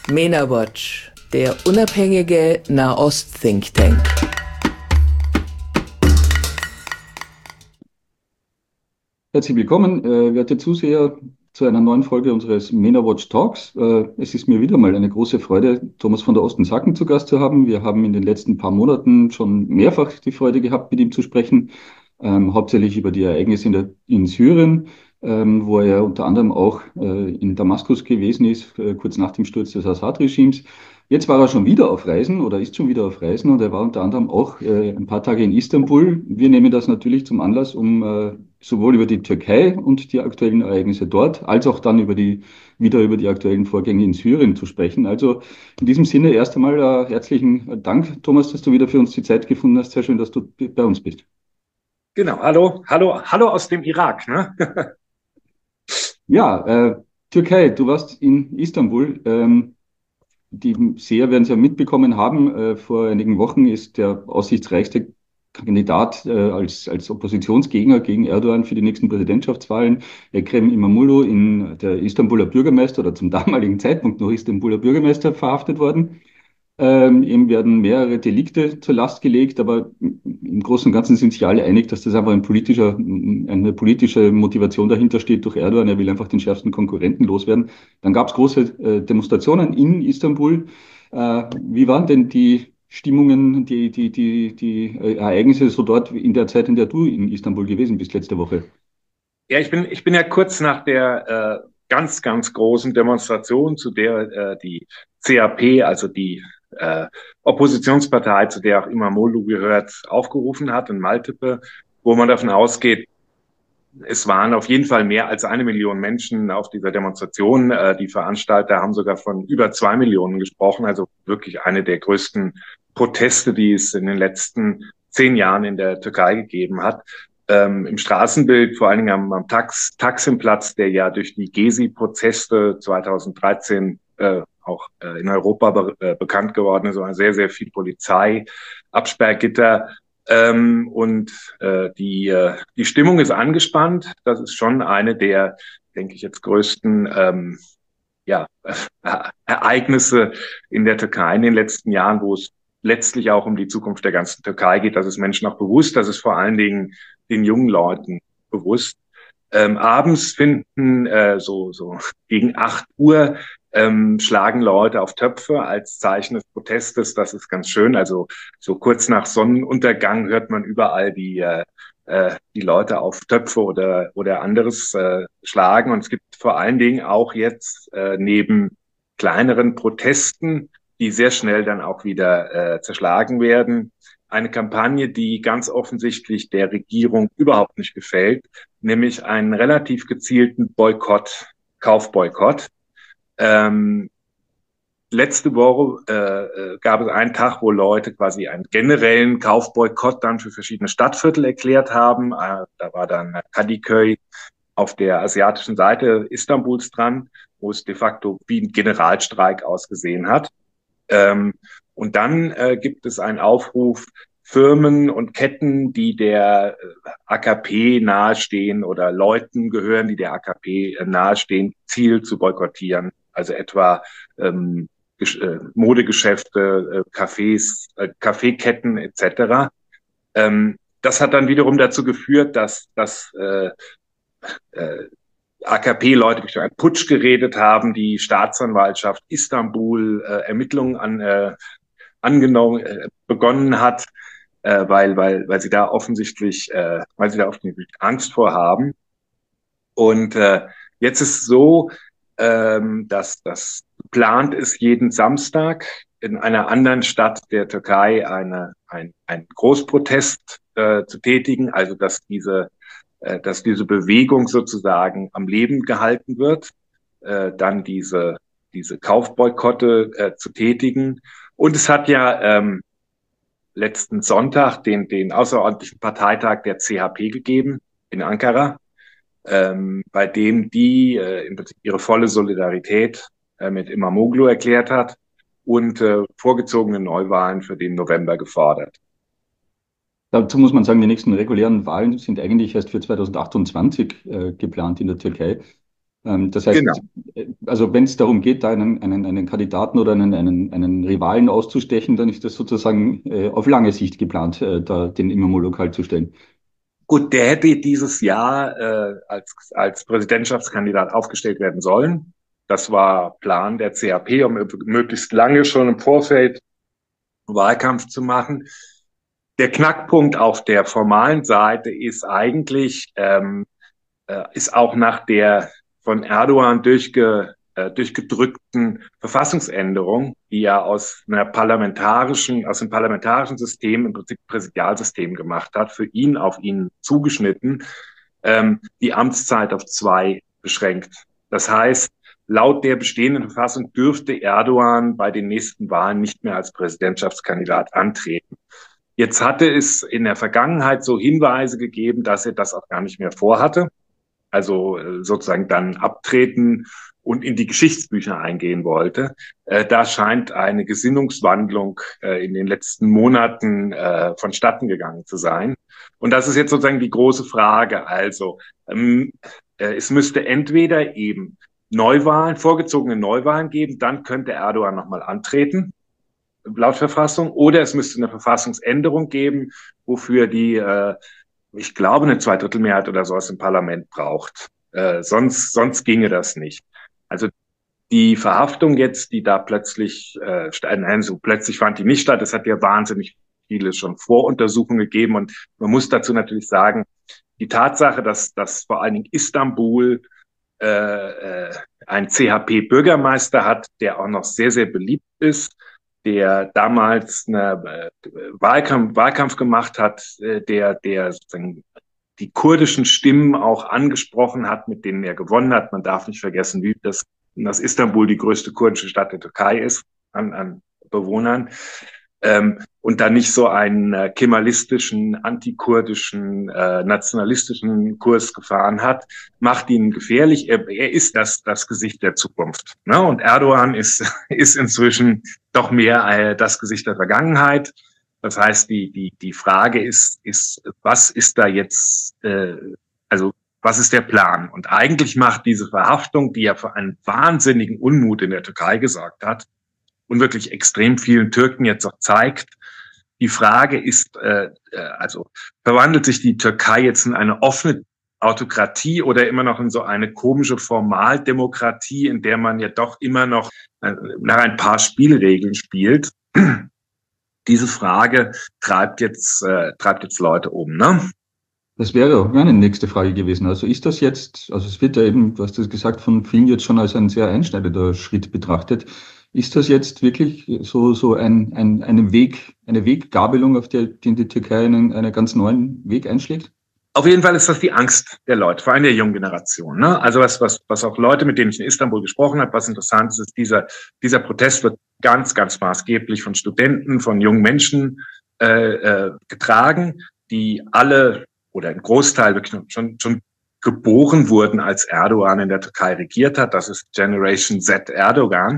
MENA Watch, der unabhängige Nahost-Think Tank. Herzlich willkommen, werte Zuseher, zu einer neuen Folge unseres MENA Watch Talks. Es ist mir wieder mal eine große Freude, Thomas von der Osten-Sacken zu Gast zu haben. Wir haben in den letzten paar Monaten schon mehrfach die Freude gehabt, mit ihm zu sprechen, hauptsächlich über die Ereignisse in Syrien, wo er unter anderem auch in Damaskus gewesen ist, kurz nach dem Sturz des Assad-Regimes. Jetzt war er schon wieder auf Reisen oder ist schon wieder auf Reisen und er war unter anderem auch ein paar Tage in Istanbul. Wir nehmen das natürlich zum Anlass, um sowohl über die Türkei und die aktuellen Ereignisse dort, als auch dann wieder über die aktuellen Vorgänge in Syrien zu sprechen. Also in diesem Sinne erst einmal herzlichen Dank, Thomas, dass du wieder für uns die Zeit gefunden hast. Sehr schön, dass du bei uns bist. Genau, hallo aus dem Irak, ne? Ja, Türkei, du warst in Istanbul. Die Seher werden es ja mitbekommen haben. Vor einigen Wochen ist der aussichtsreichste Kandidat als Oppositionsgegner gegen Erdogan für die nächsten Präsidentschaftswahlen, Ekrem İmamoğlu, der Istanbuler Bürgermeister oder zum damaligen Zeitpunkt noch Istanbuler Bürgermeister, verhaftet worden. Ihm werden mehrere Delikte zur Last gelegt, aber im Großen und Ganzen sind sich alle einig, dass das einfach eine politische Motivation dahinter steht durch Erdogan. Er will einfach den schärfsten Konkurrenten loswerden. Dann gab es große Demonstrationen in Istanbul. Wie waren denn die Stimmungen, die Ereignisse so dort in der Zeit, in der du in Istanbul gewesen bist letzte Woche? Ja, ich bin ja kurz nach der ganz großen Demonstration, zu der die CHP, also die Oppositionspartei, zu der auch İmamoğlu gehört, aufgerufen hat in Maltepe, wo man davon ausgeht, es waren auf jeden Fall mehr als 1 Million Menschen auf dieser Demonstration. Die Veranstalter haben sogar von über 2 Millionen gesprochen, also wirklich eine der größten Proteste, die es in den letzten 10 Jahren in der Türkei gegeben hat. Im Straßenbild, vor allen Dingen am Taksimplatz, der ja durch die Gezi-Proteste 2013 auch in Europa bekannt geworden ist, war sehr viel Polizei, Absperrgitter. Die Stimmung ist angespannt. Das ist schon eine der, denke ich, jetzt größten ja, Ereignisse in der Türkei in den letzten Jahren, wo es letztlich auch um die Zukunft der ganzen Türkei geht. Das ist Menschen auch bewusst, das ist vor allen Dingen den jungen Leuten bewusst. Abends finden so gegen 8 Uhr schlagen Leute auf Töpfe als Zeichen des Protestes. Das ist ganz schön. Also so kurz nach Sonnenuntergang hört man überall die Leute auf Töpfe oder anderes schlagen. Und es gibt vor allen Dingen auch jetzt neben kleineren Protesten, die sehr schnell dann auch wieder zerschlagen werden, eine Kampagne, die ganz offensichtlich der Regierung überhaupt nicht gefällt, nämlich einen relativ gezielten Boykott, Kaufboykott. Ähm, Letzte Woche gab es einen Tag, wo Leute quasi einen generellen Kaufboykott dann für verschiedene Stadtviertel erklärt haben. Da war dann Kadıköy auf der asiatischen Seite Istanbuls dran, wo es de facto wie ein Generalstreik ausgesehen hat. Und dann gibt es einen Aufruf, Firmen und Ketten, die der AKP nahestehen oder Leuten gehören, die der AKP nahestehen, gezielt zu boykottieren. Also etwa Modegeschäfte, Cafés, Kaffeeketten etc. Das hat dann wiederum dazu geführt, dass äh, AKP-Leute durch einen Putsch geredet haben, die Staatsanwaltschaft Istanbul Ermittlungen begonnen hat, weil sie da offensichtlich Angst vor haben. Und jetzt ist es so, dass das geplant ist, jeden Samstag in einer anderen Stadt der Türkei einen Großprotest zu tätigen, also dass diese Bewegung sozusagen am Leben gehalten wird, dann diese Kaufboykotte zu tätigen. Und es hat ja letzten Sonntag den außerordentlichen Parteitag der CHP gegeben in Ankara, bei dem die im Prinzip ihre volle Solidarität mit İmamoğlu erklärt hat und vorgezogene Neuwahlen für den November gefordert. Dazu muss man sagen, die nächsten regulären Wahlen sind eigentlich erst für 2028 geplant in der Türkei. Das heißt, Genau. also wenn es darum geht, da einen Kandidaten oder einen Rivalen auszustechen, dann ist das sozusagen auf lange Sicht geplant, da den Imamo-Lokal zu stellen. Gut, der hätte dieses Jahr als Präsidentschaftskandidat aufgestellt werden sollen. Das war Plan der CHP, um möglichst lange schon im Vorfeld Wahlkampf zu machen. Der Knackpunkt auf der formalen Seite ist eigentlich, ist auch nach der von Erdogan durchgedrückten Verfassungsänderung, die er aus dem parlamentarischen System im Prinzip Präsidialsystem gemacht hat, für ihn auf ihn zugeschnitten, die Amtszeit auf 2 beschränkt. Das heißt, laut der bestehenden Verfassung dürfte Erdogan bei den nächsten Wahlen nicht mehr als Präsidentschaftskandidat antreten. Jetzt hatte es in der Vergangenheit so Hinweise gegeben, dass er das auch gar nicht mehr vorhatte. Also sozusagen dann abtreten und in die Geschichtsbücher eingehen wollte. Da scheint eine Gesinnungswandlung in den letzten Monaten vonstatten gegangen zu sein. Und das ist jetzt sozusagen die große Frage. Also es müsste entweder eben vorgezogene Neuwahlen geben, dann könnte Erdogan nochmal antreten, laut Verfassung, oder es müsste eine Verfassungsänderung geben, wofür ich glaube, eine Zweidrittelmehrheit oder sowas im Parlament braucht. Sonst ginge das nicht. Also die Verhaftung jetzt, die da plötzlich, so plötzlich fand die nicht statt. Es hat ja wahnsinnig viele schon Voruntersuchungen gegeben. Und man muss dazu natürlich sagen, die Tatsache, dass vor allen Dingen Istanbul ein CHP-Bürgermeister hat, der auch noch sehr, sehr beliebt ist, der damals einen Wahlkampf gemacht hat, der sozusagen die kurdischen Stimmen auch angesprochen hat, mit denen er gewonnen hat. Man darf nicht vergessen, dass Istanbul die größte kurdische Stadt der Türkei ist an Bewohnern. Und dann nicht so einen kemalistischen, antikurdischen, nationalistischen Kurs gefahren hat, macht ihn gefährlich. Er ist das Gesicht der Zukunft. Ne? Und Erdogan ist inzwischen doch mehr das Gesicht der Vergangenheit. Das heißt, die Frage ist, was ist da jetzt, also was ist der Plan? Und eigentlich macht diese Verhaftung, die ja für einen wahnsinnigen Unmut in der Türkei gesorgt hat und wirklich extrem vielen Türken jetzt auch zeigt, die Frage ist, also verwandelt sich die Türkei jetzt in eine offene Autokratie oder immer noch in so eine komische Formaldemokratie, in der man ja doch immer noch nach ein paar Spielregeln spielt? Diese Frage treibt jetzt Leute um, ne? Das wäre auch meine nächste Frage gewesen. Also ist das jetzt, also es wird ja eben, du hast das gesagt, von vielen jetzt schon als ein sehr einschneidender Schritt betrachtet. Ist das jetzt wirklich so eine Weggabelung, auf den die Türkei einen ganz neuen Weg einschlägt? Auf jeden Fall ist das die Angst der Leute, vor allem der jungen Generation. Ne? Also was auch Leute, mit denen ich in Istanbul gesprochen habe, was interessant ist, dieser Protest wird ganz, ganz maßgeblich von Studenten, von jungen Menschen getragen, die alle oder ein Großteil wirklich schon geboren wurden, als Erdogan in der Türkei regiert hat. Das ist Generation Z Erdogan.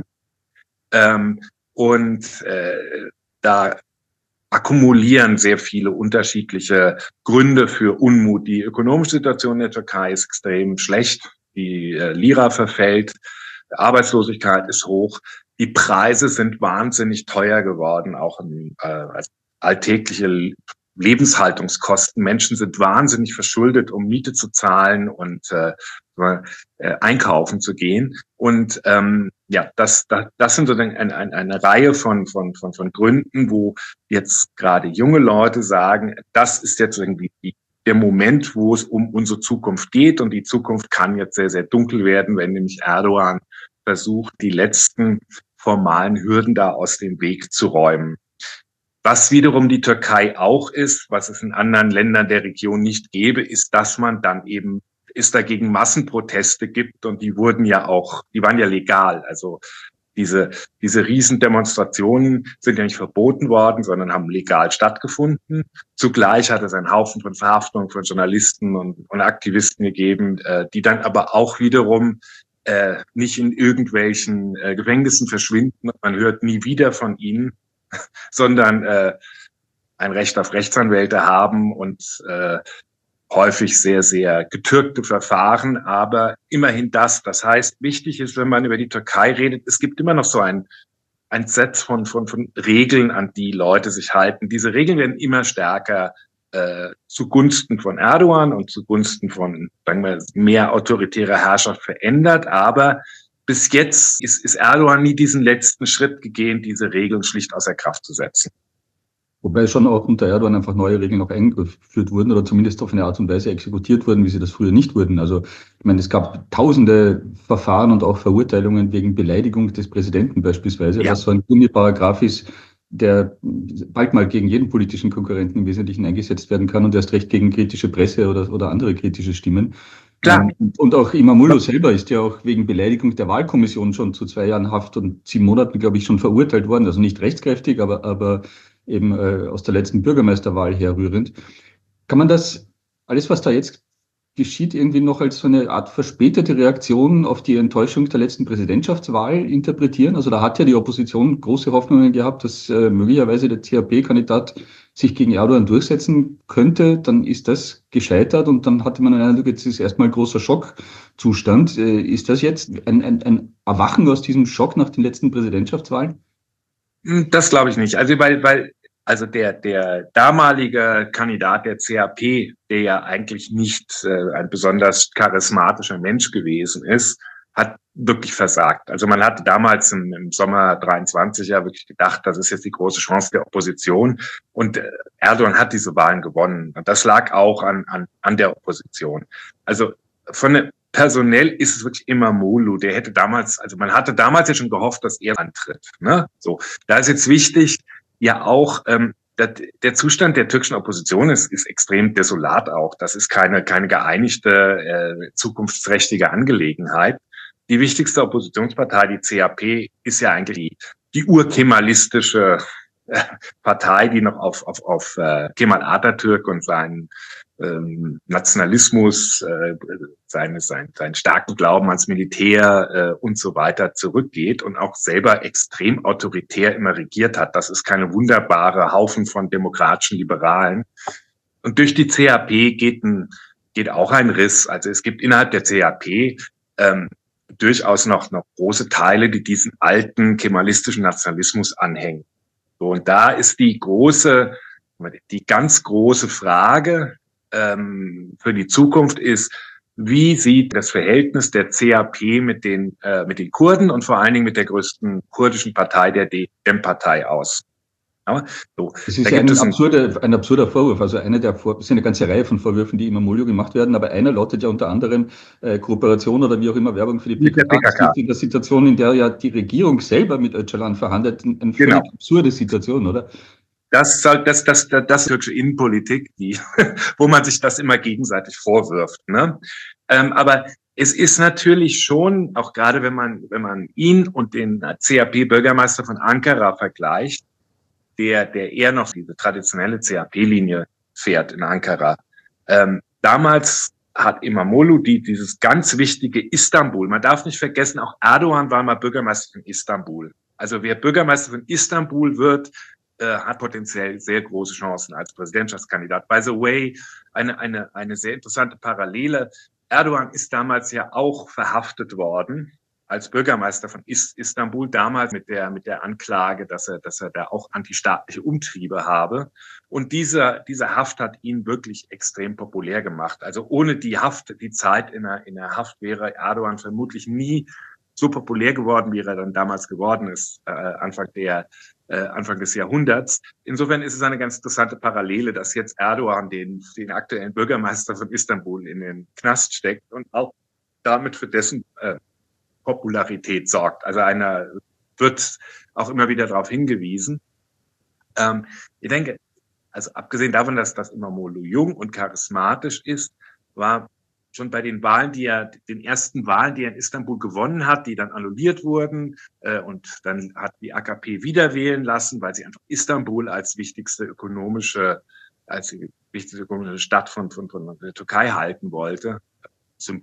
Da akkumulieren sehr viele unterschiedliche Gründe für Unmut. Die ökonomische Situation der Türkei ist extrem schlecht. Die Lira verfällt, Arbeitslosigkeit ist hoch. Die Preise sind wahnsinnig teuer geworden, auch als alltägliche Lebenshaltungskosten. Menschen sind wahnsinnig verschuldet, um Miete zu zahlen und einkaufen zu gehen. Und das sind sozusagen eine Reihe von Gründen, wo jetzt gerade junge Leute sagen, das ist jetzt irgendwie der Moment, wo es um unsere Zukunft geht. Und die Zukunft kann jetzt sehr, sehr dunkel werden, wenn nämlich Erdogan versucht, die letzten formalen Hürden da aus dem Weg zu räumen. Was wiederum die Türkei auch ist, was es in anderen Ländern der Region nicht gäbe, ist, dass man dann eben dagegen Massenproteste gibt und die waren ja legal. Also diese Riesendemonstrationen sind ja nicht verboten worden, sondern haben legal stattgefunden. Zugleich hat es einen Haufen von Verhaftungen von Journalisten und Aktivisten gegeben, die dann aber auch wiederum nicht in irgendwelchen Gefängnissen verschwinden. Man hört nie wieder von ihnen, sondern ein Recht auf Rechtsanwälte haben und häufig sehr, sehr getürkte Verfahren, aber immerhin das. Das heißt, wichtig ist, wenn man über die Türkei redet, es gibt immer noch so ein Set von Regeln, an die Leute sich halten. Diese Regeln werden immer stärker zugunsten von Erdogan und zugunsten von, sagen wir, mehr autoritärer Herrschaft verändert. Aber bis jetzt ist Erdogan nie diesen letzten Schritt gegangen, diese Regeln schlicht außer Kraft zu setzen. Wobei schon auch unter Erdogan einfach neue Regeln auch eingeführt wurden oder zumindest auf eine Art und Weise exekutiert wurden, wie sie das früher nicht wurden. Also ich meine, es gab tausende Verfahren und auch Verurteilungen wegen Beleidigung des Präsidenten beispielsweise, was so ein Gummiparagraph ist, der bald mal gegen jeden politischen Konkurrenten im Wesentlichen eingesetzt werden kann und erst recht gegen kritische Presse oder andere kritische Stimmen. Klar. Und auch Imamoglu selber ist ja auch wegen Beleidigung der Wahlkommission schon zu 2 Jahren Haft und 7 Monaten, glaube ich, schon verurteilt worden. Also nicht rechtskräftig, aber eben aus der letzten Bürgermeisterwahl herrührend. Kann man das, alles was da jetzt geschieht, irgendwie noch als so eine Art verspätete Reaktion auf die Enttäuschung der letzten Präsidentschaftswahl interpretieren? Also da hat ja die Opposition große Hoffnungen gehabt, dass möglicherweise der CHP-Kandidat sich gegen Erdogan durchsetzen könnte. Dann ist das gescheitert und dann hatte man den Eindruck, jetzt ist erstmal großer Schockzustand. Ist das jetzt ein Erwachen aus diesem Schock nach den letzten Präsidentschaftswahlen? Das glaube ich nicht. Also der damalige Kandidat der CHP, der ja eigentlich nicht ein besonders charismatischer Mensch gewesen ist, hat wirklich versagt. Also man hatte damals im Sommer 23 ja wirklich gedacht, das ist jetzt die große Chance der Opposition. Und Erdogan hat diese Wahlen gewonnen. Und das lag auch an der Opposition. Also personell ist es wirklich Imamoglu. Der hätte damals, also man hatte damals ja schon gehofft, dass er antritt. Ne? So, da ist jetzt wichtig, ja auch, der Zustand der türkischen Opposition ist extrem desolat auch. Das ist keine geeinigte, zukunftsträchtige Angelegenheit. Die wichtigste Oppositionspartei, die CHP, ist ja eigentlich die urkemalistische Partei, die noch auf Kemal Atatürk und seinen Nationalismus, seinen starken Glauben ans Militär und so weiter zurückgeht und auch selber extrem autoritär immer regiert hat. Das ist keine wunderbare Haufen von demokratischen Liberalen. Und durch die CHP geht auch ein Riss. Also es gibt innerhalb der CHP durchaus noch große Teile, die diesen alten kemalistischen Nationalismus anhängen. So, und da ist die ganz große Frage für die Zukunft ist, wie sieht das Verhältnis der CHP mit den Kurden und vor allen Dingen mit der größten kurdischen Partei, der DEM-Partei aus? Ja, so. Das ist ja ein absurder Vorwurf. Also es ist eine ganze Reihe von Vorwürfen, die Imamoglu gemacht werden, aber einer lautet ja unter anderem Kooperation oder wie auch immer Werbung für die PKK. Das liegt in der Situation, in der ja die Regierung selber mit Öcalan verhandelt, eine völlig absurde Situation, oder? Das türkische Innenpolitik, wo man sich das immer gegenseitig vorwirft. Ne? Aber es ist natürlich schon, auch gerade wenn man ihn und den CHP-Bürgermeister von Ankara vergleicht, der eher noch diese traditionelle CHP-Linie fährt in Ankara. Damals hat Imamoglu dieses ganz wichtige Istanbul. Man darf nicht vergessen, auch Erdogan war mal Bürgermeister von Istanbul. Also wer Bürgermeister von Istanbul wird, hat potenziell sehr große Chancen als Präsidentschaftskandidat. By the way, eine sehr interessante Parallele. Erdogan ist damals ja auch verhaftet worden als Bürgermeister von Istanbul, damals mit der Anklage, dass er da auch antistaatliche Umtriebe habe. Und diese Haft hat ihn wirklich extrem populär gemacht. Also ohne die Zeit in der Haft wäre Erdogan vermutlich nie so populär geworden, wie er dann damals geworden ist, Anfang des Jahrhunderts. Insofern ist es eine ganz interessante Parallele, dass jetzt Erdogan den aktuellen Bürgermeister von Istanbul in den Knast steckt und auch damit für dessen Popularität sorgt. Also einer wird auch immer wieder darauf hingewiesen. Ich denke, also abgesehen davon, dass Imamoglu jung und charismatisch ist, war schon bei den ersten Wahlen, die er in Istanbul gewonnen hat, die dann annulliert wurden, und dann hat die AKP wieder wählen lassen, weil sie einfach Istanbul als wichtigste ökonomische Stadt von der Türkei halten wollte,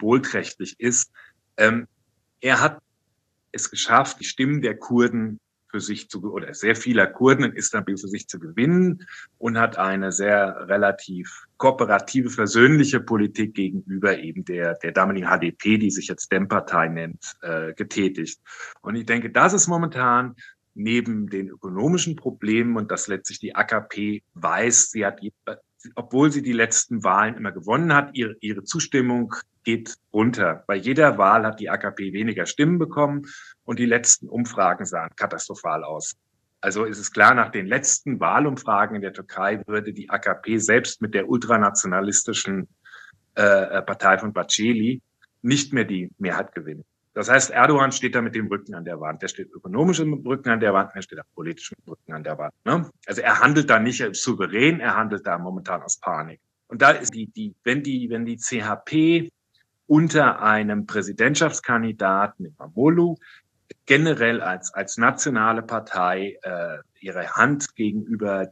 symbolträchtig ist. Er hat es geschafft, die Stimmen der Kurden für sich oder sehr vieler Kurden in Istanbul für sich zu gewinnen und hat eine sehr relativ kooperative, versöhnliche Politik gegenüber eben der damaligen HDP, die sich jetzt DEM-Partei nennt, getätigt. Und ich denke, das ist momentan neben den ökonomischen Problemen und dass letztlich die AKP weiß, sie hat, obwohl sie die letzten Wahlen immer gewonnen hat, ihre Zustimmung geht runter. Bei jeder Wahl hat die AKP weniger Stimmen bekommen und die letzten Umfragen sahen katastrophal aus. Also ist es klar, nach den letzten Wahlumfragen in der Türkei würde die AKP selbst mit der ultranationalistischen Partei von Bahçeli nicht mehr die Mehrheit gewinnen. Das heißt, Erdogan steht da mit dem Rücken an der Wand. Der steht ökonomisch im Rücken an der Wand, er steht auch politisch im Rücken an der Wand. Ne? Also er handelt da nicht souverän, er handelt da momentan aus Panik. Und da ist wenn die CHP unter einem Präsidentschaftskandidaten Imamoglu generell als nationale Partei ihre Hand gegenüber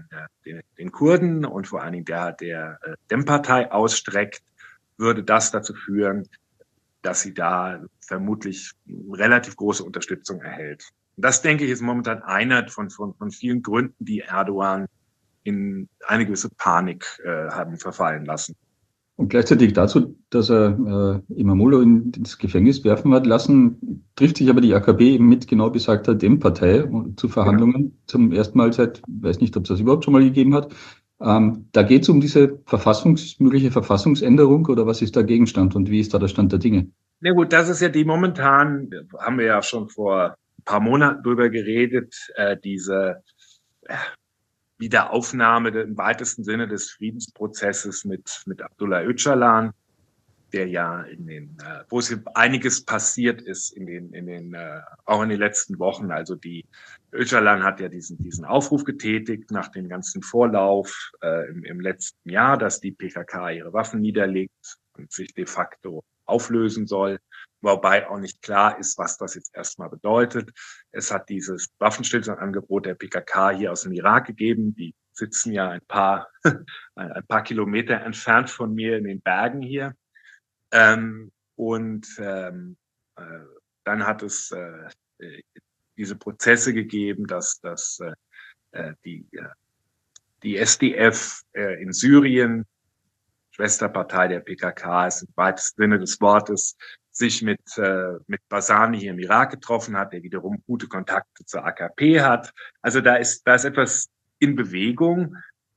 den Kurden und vor allen Dingen der DEM-Partei ausstreckt, würde das dazu führen, dass sie da vermutlich relativ große Unterstützung erhält. Und das, denke ich, ist momentan einer von vielen Gründen, die Erdogan in eine gewisse Panik haben verfallen lassen. Und gleichzeitig dazu, dass er Imamoglu ins Gefängnis werfen hat lassen, trifft sich aber die AKP eben mit genau besagter DEM-Partei zu Verhandlungen zum ersten Mal seit, weiß nicht, ob es das überhaupt schon mal gegeben hat. Da geht es um diese mögliche Verfassungsänderung oder was ist der Gegenstand und wie ist da der Stand der Dinge? Na gut, das ist ja die momentan, haben wir ja schon vor ein paar Monaten drüber geredet, diese Wiederaufnahme im weitesten Sinne des Friedensprozesses mit Abdullah Öcalan, der ja wo es einiges passiert ist auch in den letzten Wochen. Also Öcalan hat ja diesen Aufruf getätigt nach dem ganzen Vorlauf im letzten Jahr, dass die PKK ihre Waffen niederlegt und sich de facto auflösen soll, wobei auch nicht klar ist, was das jetzt erstmal bedeutet. Es hat dieses Waffenstillstandsangebot der PKK hier aus dem Irak gegeben. Die sitzen ja ein paar Kilometer entfernt von mir in den Bergen hier. Dann hat es diese Prozesse gegeben, dass die SDF in Syrien, Schwesterpartei der PKK ist im weitesten Sinne des Wortes, sich mit Barzani hier im Irak getroffen hat, der wiederum gute Kontakte zur AKP hat. Also da ist etwas in Bewegung,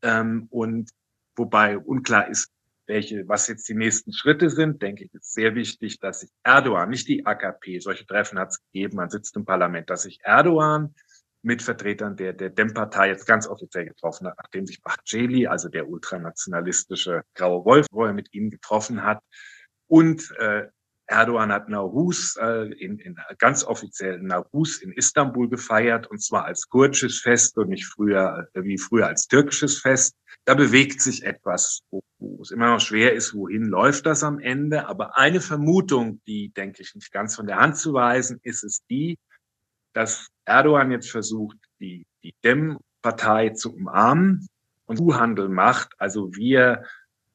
und wobei unklar ist, was jetzt die nächsten Schritte sind, denke ich, ist sehr wichtig, dass sich Erdogan, nicht die AKP, solche Treffen hat es gegeben, man sitzt im Parlament, dass sich Erdogan mit Vertretern der DEM-Partei jetzt ganz offiziell getroffen hat, nachdem sich Bahçeli, also der ultranationalistische Graue Wolf, wo er mit ihnen getroffen hat. Und Erdogan hat Nowruz ganz offiziell Nowruz in Istanbul gefeiert, und zwar als kurdisches Fest und nicht wie früher als türkisches Fest. Da bewegt sich etwas, wo es immer noch schwer ist, wohin läuft das am Ende. Aber eine Vermutung, die, denke ich, nicht ganz von der Hand zu weisen, ist es die, dass Erdogan jetzt versucht, die DEM-Partei zu umarmen und Zuhandel macht. Also wir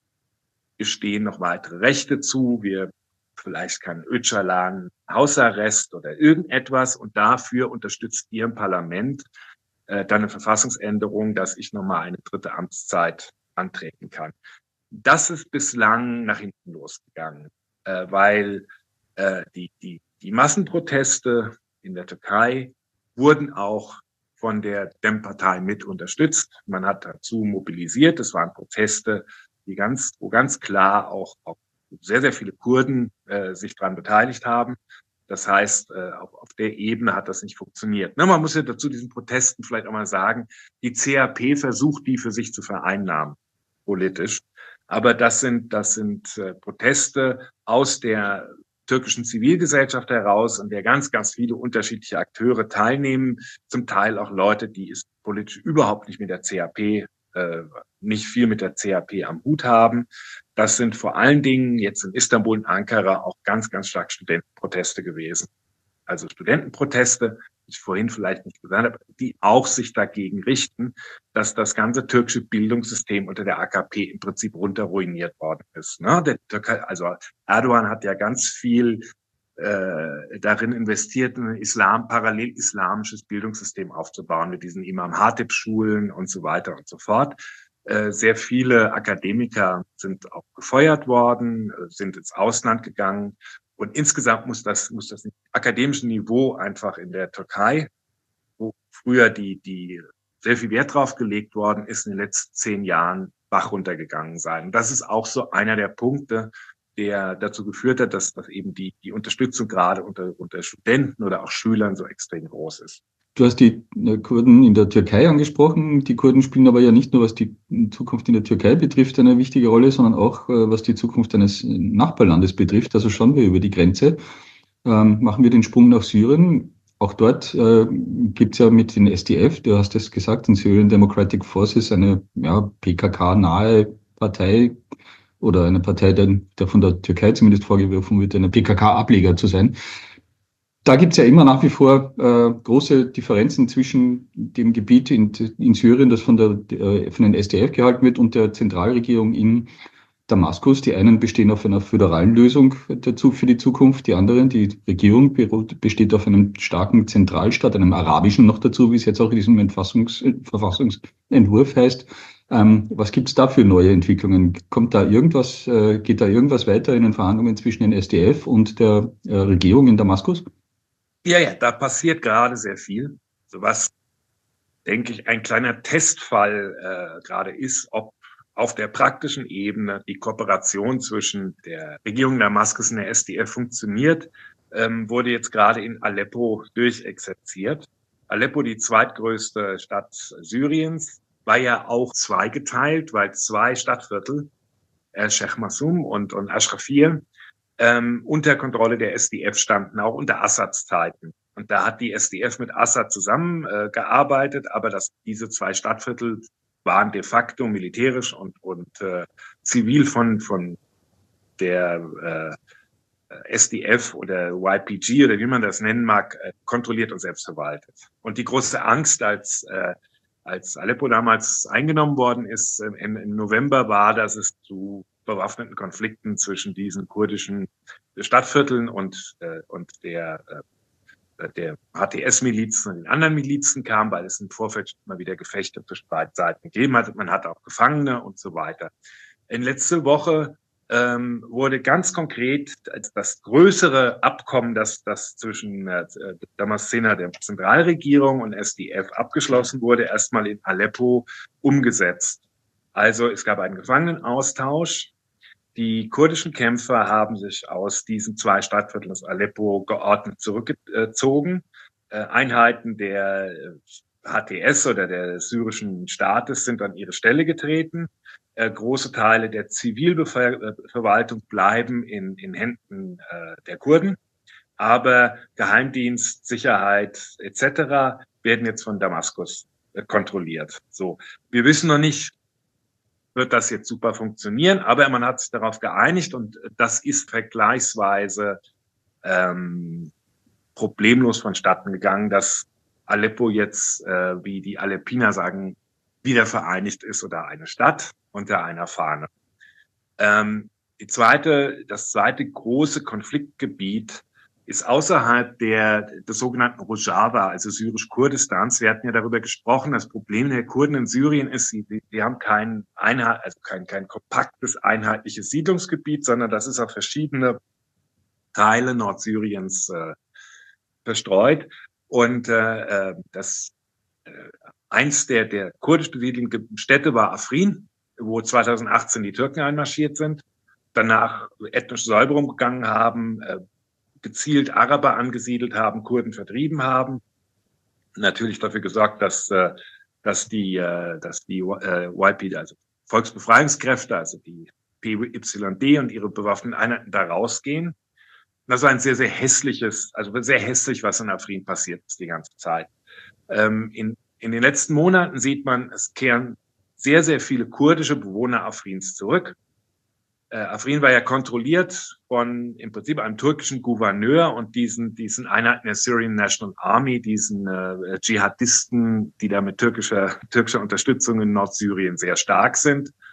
gestehen noch weitere Rechte zu, vielleicht kann Öcalan Hausarrest oder irgendetwas, und dafür unterstützt ihr im Parlament dann eine Verfassungsänderung, dass ich nochmal eine dritte Amtszeit antreten kann. Das ist bislang nach hinten losgegangen, weil die Massenproteste in der Türkei wurden auch von der DEM-Partei mit unterstützt. Man hat dazu mobilisiert. Es waren Proteste, wo ganz klar auch sehr, sehr viele Kurden sich daran beteiligt haben. Das heißt, auf der Ebene hat das nicht funktioniert. Man muss ja dazu diesen Protesten vielleicht auch mal sagen, die CHP versucht, die für sich zu vereinnahmen, politisch. Aber das sind Proteste aus der türkischen Zivilgesellschaft heraus, an der ganz, ganz viele unterschiedliche Akteure teilnehmen. Zum Teil auch Leute, die es politisch überhaupt nicht mit der CHP nicht viel mit der CHP am Hut haben. Das sind vor allen Dingen jetzt in Istanbul und Ankara auch ganz, ganz stark Studentenproteste gewesen. Also Studentenproteste, die ich vorhin vielleicht nicht gesagt habe, die auch sich dagegen richten, dass das ganze türkische Bildungssystem unter der AKP im Prinzip runter ruiniert worden ist. Also Erdogan hat ja ganz viel darin investiert, ein parallel-islamisches Bildungssystem aufzubauen mit diesen Imam-Hatib-Schulen und so weiter und so fort. Sehr viele Akademiker sind auch gefeuert worden, sind ins Ausland gegangen. Und insgesamt muss das akademische Niveau einfach in der Türkei, wo früher die sehr viel Wert drauf gelegt worden ist, in den letzten 10 Jahren Bach runtergegangen sein. Und das ist auch so einer der Punkte, der dazu geführt hat, dass eben die Unterstützung gerade unter Studenten oder auch Schülern so extrem groß ist. Du hast die Kurden in der Türkei angesprochen. Die Kurden spielen aber ja nicht nur, was die Zukunft in der Türkei betrifft, eine wichtige Rolle, sondern auch, was die Zukunft eines Nachbarlandes betrifft. Also schauen wir über die Grenze. Machen wir den Sprung nach Syrien. Auch dort gibt es ja mit den SDF, du hast es gesagt, den Syrian Democratic Forces, eine PKK-nahe Partei oder eine Partei, der von der Türkei zumindest vorgeworfen wird, eine PKK-Ableger zu sein. Da gibt es ja immer nach wie vor große Differenzen zwischen dem Gebiet in Syrien, das von den SDF gehalten wird, und der Zentralregierung in Damaskus. Die einen bestehen auf einer föderalen Lösung dazu für die Zukunft, die anderen, die Regierung besteht auf einem starken Zentralstaat, einem arabischen noch dazu, wie es jetzt auch in diesem Verfassungsentwurf heißt. Was gibt es da für neue Entwicklungen? Geht da irgendwas weiter in den Verhandlungen zwischen den SDF und der Regierung in Damaskus? Ja, da passiert gerade sehr viel. So was, denke ich, ein kleiner Testfall gerade ist, ob auf der praktischen Ebene die Kooperation zwischen der Regierung Damaskus und der SDF funktioniert, wurde jetzt gerade in Aleppo durchexerziert. Aleppo, die zweitgrößte Stadt Syriens, war ja auch zweigeteilt, weil 2 Stadtviertel, Sheikh Masum und Ashrafir, unter Kontrolle der SDF standen, auch unter Assads Zeiten. Und da hat die SDF mit Assad zusammengearbeitet, aber diese 2 Stadtviertel waren de facto militärisch und zivil von der SDF oder YPG oder wie man das nennen mag, kontrolliert und selbstverwaltet. Und die große Angst, als Aleppo damals eingenommen worden ist, im November, war, dass es zu bewaffneten Konflikten zwischen diesen kurdischen Stadtvierteln und der HTS-Milizen und den anderen Milizen kam, weil es im Vorfeld immer wieder Gefechte zwischen beiden Seiten gegeben hat. Man hatte auch Gefangene und so weiter. In letzter Woche wurde ganz konkret das größere Abkommen, das zwischen Damascena, der Zentralregierung, und SDF abgeschlossen wurde, erstmal in Aleppo umgesetzt. Also es gab einen Gefangenenaustausch. Die kurdischen Kämpfer haben sich aus diesen 2 Stadtvierteln aus Aleppo geordnet zurückgezogen. Einheiten der HTS oder des syrischen Staates sind an ihre Stelle getreten. Große Teile der Zivilverwaltung bleiben in Händen der Kurden. Aber Geheimdienst, Sicherheit etc. werden jetzt von Damaskus kontrolliert. So, wir wissen noch nicht, wird das jetzt super funktionieren, aber man hat sich darauf geeinigt und das ist vergleichsweise problemlos vonstatten gegangen, dass Aleppo jetzt, wie die Aleppiner sagen, wieder vereinigt ist oder eine Stadt unter einer Fahne. Das zweite große Konfliktgebiet ist außerhalb des sogenannten Rojava, also syrisch-Kurdistans. Wir hatten ja darüber gesprochen, das Problem der Kurden in Syrien ist, sie haben kein kompaktes, einheitliches Siedlungsgebiet, sondern das ist auf verschiedene Teile Nordsyriens verstreut. Und eins der kurdisch besiedelten Städte war Afrin, wo 2018 die Türken einmarschiert sind, danach ethnische Säuberung begangen haben, gezielt Araber angesiedelt haben, Kurden vertrieben haben, natürlich dafür gesorgt, dass die YP, also Volksbefreiungskräfte, also die PYD und ihre bewaffneten Einheiten da rausgehen. Das war ein sehr, sehr hässliches, also sehr hässlich, was in Afrin passiert ist die ganze Zeit. In den letzten Monaten sieht man, es kehren sehr, sehr viele kurdische Bewohner Afrins zurück. Afrin war ja kontrolliert von im Prinzip einem türkischen Gouverneur und diesen Einheiten der Syrian National Army, diesen Dschihadisten, die da mit türkischer Unterstützung in Nordsyrien sehr stark sind.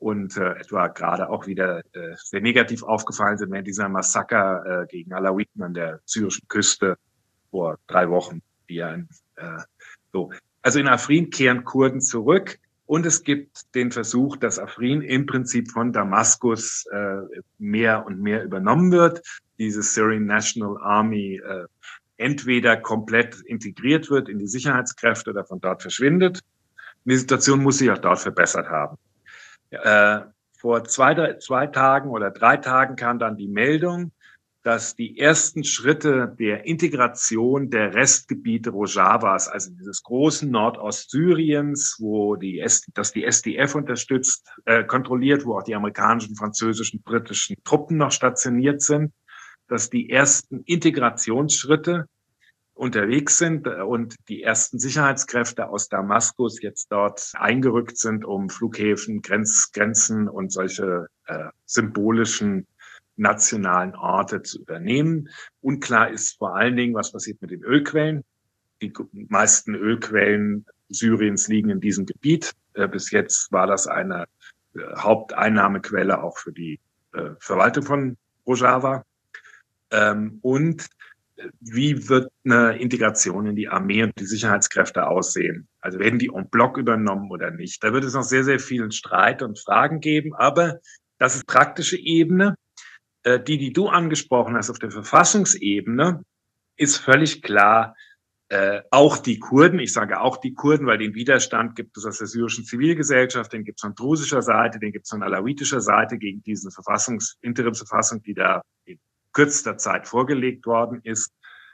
und etwa gerade auch wieder sehr negativ aufgefallen sind während dieser Massaker gegen Alawiten an der syrischen Küste vor 3 Wochen. So. Also in Afrin kehren Kurden zurück und es gibt den Versuch, dass Afrin im Prinzip von Damaskus mehr und mehr übernommen wird. Diese Syrian National Army entweder komplett integriert wird in die Sicherheitskräfte oder von dort verschwindet. Und die Situation muss sich auch dort verbessert haben. Vor 2 Tagen oder 3 Tagen kam dann die Meldung, dass die ersten Schritte der Integration der Restgebiete Rojavas, also dieses großen Nordostsyriens, das die SDF unterstützt, kontrolliert, wo auch die amerikanischen, französischen, britischen Truppen noch stationiert sind, dass die ersten Integrationsschritte unterwegs sind und die ersten Sicherheitskräfte aus Damaskus jetzt dort eingerückt sind, um Flughäfen, Grenzen und solche symbolischen nationalen Orte zu übernehmen. Unklar ist vor allen Dingen, was passiert mit den Ölquellen. Die meisten Ölquellen Syriens liegen in diesem Gebiet. Bis jetzt war das eine Haupteinnahmequelle auch für die Verwaltung von Rojava. Und wie wird eine Integration in die Armee und die Sicherheitskräfte aussehen? Also werden die en bloc übernommen oder nicht? Da wird es noch sehr, sehr vielen Streit und Fragen geben. Aber das ist praktische Ebene. Die du angesprochen hast auf der Verfassungsebene, ist völlig klar, auch die Kurden, ich sage auch die Kurden, weil den Widerstand gibt es aus der syrischen Zivilgesellschaft, den gibt es von drusischer Seite, den gibt es von alawitischer Seite gegen diese Interimsverfassung, die da in kürzester Zeit vorgelegt worden ist.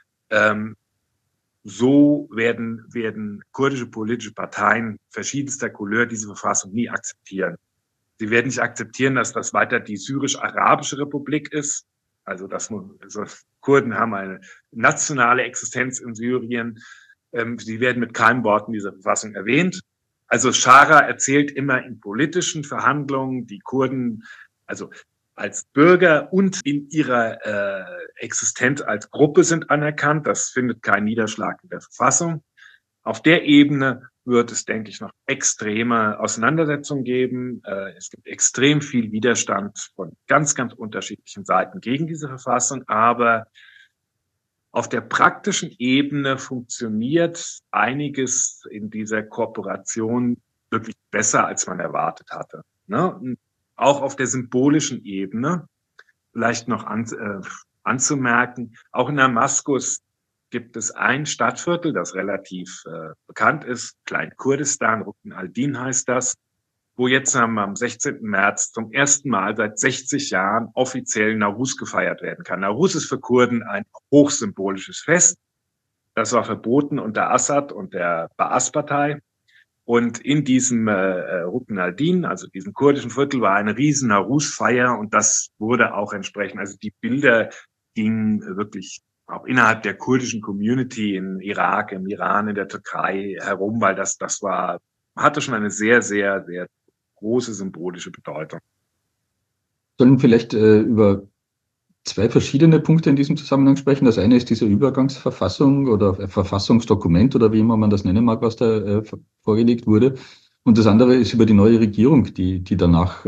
So werden kurdische politische Parteien verschiedenster Couleur diese Verfassung nie akzeptieren. Sie werden nicht akzeptieren, dass das weiter die syrisch-arabische Republik ist. Also Kurden haben eine nationale Existenz in Syrien. Sie werden mit keinem Wort in dieser Verfassung erwähnt. Also Schara erzählt immer in politischen Verhandlungen, die Kurden, also als Bürger und in ihrer Existenz als Gruppe sind anerkannt. Das findet keinen Niederschlag in der Verfassung. Auf der Ebene wird es, denke ich, noch extreme Auseinandersetzungen geben. Es gibt extrem viel Widerstand von ganz, ganz unterschiedlichen Seiten gegen diese Verfassung. Aber auf der praktischen Ebene funktioniert einiges in dieser Kooperation wirklich besser, als man erwartet hatte. Ne? Auch auf der symbolischen Ebene, vielleicht noch anzumerken, auch in Damaskus gibt es ein Stadtviertel, das relativ bekannt ist, Klein-Kurdistan, Rukn al-Din heißt das, wo jetzt am 16. März zum ersten Mal seit 60 Jahren offiziell Nowruz gefeiert werden kann. Nowruz ist für Kurden ein hochsymbolisches Fest. Das war verboten unter Assad und der Baas-Partei. Und in diesem Rukn al-Din, also diesem kurdischen Viertel, war eine riesen Nowruz-Feier und das wurde auch entsprechend, also die Bilder gingen wirklich auch innerhalb der kurdischen Community in Irak, im Iran, in der Türkei herum, weil das hatte schon eine sehr, sehr, sehr große symbolische Bedeutung. Sollen vielleicht über 2 verschiedene Punkte in diesem Zusammenhang sprechen. Das eine ist diese Übergangsverfassung oder Verfassungsdokument oder wie immer man das nennen mag, was da vorgelegt wurde. Und das andere ist über die neue Regierung, die danach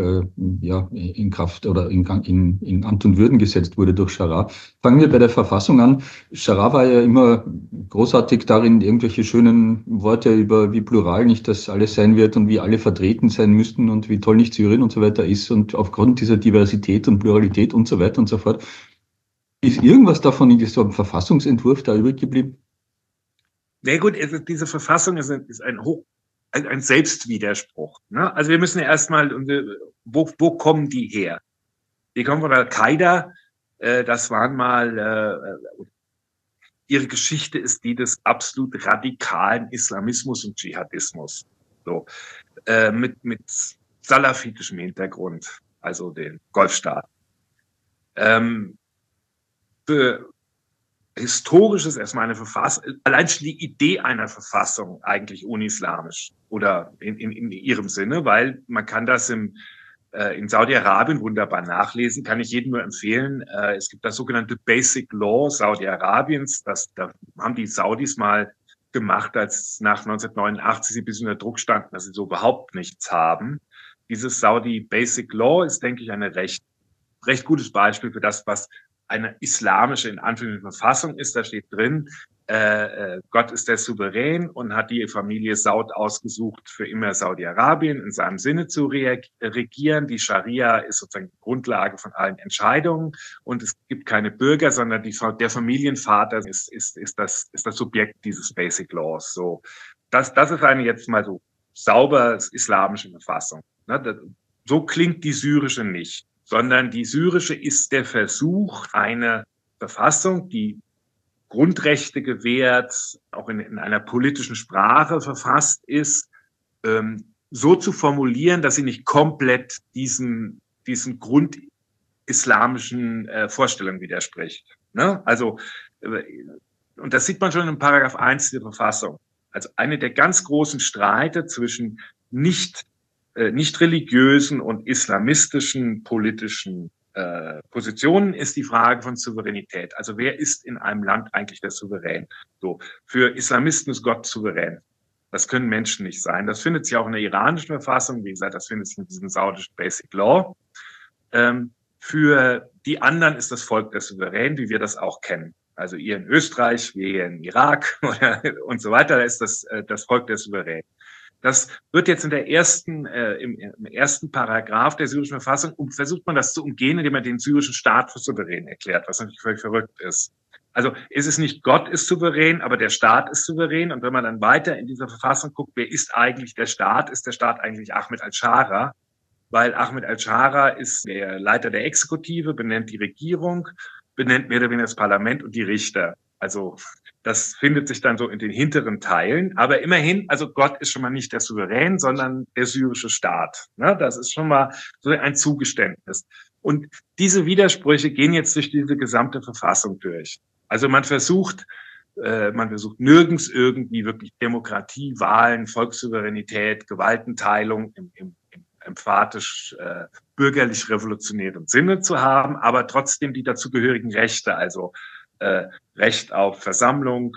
in Kraft oder in Amt und Würden gesetzt wurde durch Schara. Fangen wir bei der Verfassung an. Schara war ja immer großartig darin, irgendwelche schönen Worte über wie plural nicht das alles sein wird und wie alle vertreten sein müssten und wie toll nicht Syrien und so weiter ist. Und aufgrund dieser Diversität und Pluralität und so weiter und so fort, ist irgendwas davon in diesem Verfassungsentwurf da übrig geblieben? Na gut, diese Verfassung ist ein Selbstwiderspruch. Ne? Also wir müssen ja erstmal, wo kommen die her? Die kommen von Al-Qaida, das waren mal, ihre Geschichte ist die des absolut radikalen Islamismus und Dschihadismus. So, mit salafitischem Hintergrund, also den Golfstaaten. Historisch ist erstmal eine Verfassung, allein schon die Idee einer Verfassung eigentlich unislamisch oder in ihrem Sinne, weil man kann das in Saudi-Arabien wunderbar nachlesen, kann ich jedem nur empfehlen. Es gibt das sogenannte Basic Law Saudi-Arabiens, da haben die Saudis mal gemacht, als nach 1989 sie ein bisschen unter Druck standen, dass sie so überhaupt nichts haben. dieses Saudi Basic Law ist, denke ich, ein recht gutes Beispiel für das, was eine islamische, in Anführungszeichen, Verfassung ist. Da steht drin, Gott ist der Souverän und hat die Familie Saud ausgesucht, für immer Saudi-Arabien in seinem Sinne zu regieren. Die Scharia ist sozusagen die Grundlage von allen Entscheidungen und es gibt keine Bürger, sondern der Familienvater ist das Subjekt dieses Basic Laws. So, das ist eine jetzt mal so sauber islamische Verfassung. Ne? So klingt die syrische nicht, sondern die syrische ist der Versuch, eine Verfassung, die Grundrechte gewährt, auch in einer politischen Sprache verfasst ist, so zu formulieren, dass sie nicht komplett diesen grundislamischen Vorstellungen widerspricht. Ne? Also, und das sieht man schon in Paragraph 1 der Verfassung. Also eine der ganz großen Streite zwischen nicht religiösen und islamistischen politischen Positionen ist die Frage von Souveränität. Also wer ist in einem Land eigentlich der Souverän? So, für Islamisten ist Gott souverän. Das können Menschen nicht sein. Das findet sich auch in der iranischen Verfassung. Wie gesagt, das findet sich in diesem saudischen Basic Law. Für die anderen ist das Volk der Souverän, wie wir das auch kennen. Also ihr in Österreich, wir hier in Irak und so weiter, da ist das Volk der Souverän. Das wird jetzt im ersten Paragraph der syrischen Verfassung, versucht man das zu umgehen, indem man den syrischen Staat für souverän erklärt, was natürlich völlig verrückt ist. Also es ist nicht Gott ist souverän, aber der Staat ist souverän. Und wenn man dann weiter in dieser Verfassung guckt, wer ist eigentlich der Staat? Ist der Staat eigentlich Ahmed al-Shara? Weil Ahmed al-Shara ist der Leiter der Exekutive, benennt die Regierung, benennt mehr oder weniger das Parlament und die Richter. Also das findet sich dann so in den hinteren Teilen. Aber immerhin, also Gott ist schon mal nicht der Souverän, sondern der syrische Staat. Ne? Das ist schon mal so ein Zugeständnis. Und diese Widersprüche gehen jetzt durch diese gesamte Verfassung durch. Also man versucht nirgends irgendwie wirklich Demokratie, Wahlen, Volkssouveränität, Gewaltenteilung im emphatisch bürgerlich-revolutionären Sinne zu haben, aber trotzdem die dazugehörigen Rechte, also Recht auf Versammlung,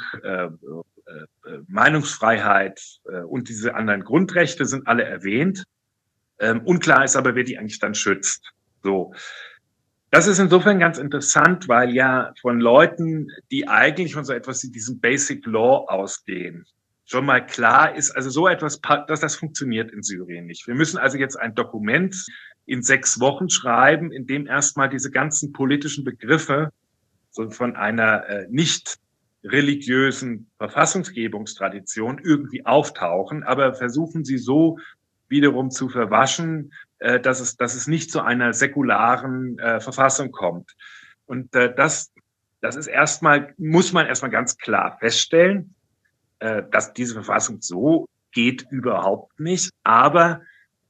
Meinungsfreiheit und diese anderen Grundrechte sind alle erwähnt. Unklar ist aber, wer die eigentlich dann schützt. So. Das ist insofern ganz interessant, weil ja von Leuten, die eigentlich von so etwas wie diesem Basic Law ausgehen, schon mal klar ist, also so etwas, dass das funktioniert in Syrien nicht. Wir müssen also jetzt ein Dokument in 6 Wochen schreiben, in dem erstmal diese ganzen politischen Begriffe so von einer nicht religiösen Verfassungsgebungstradition irgendwie auftauchen, aber versuchen sie so wiederum zu verwaschen, dass es nicht zu einer säkularen Verfassung kommt. Und das ist muss man erstmal ganz klar feststellen, dass diese Verfassung so geht überhaupt nicht, aber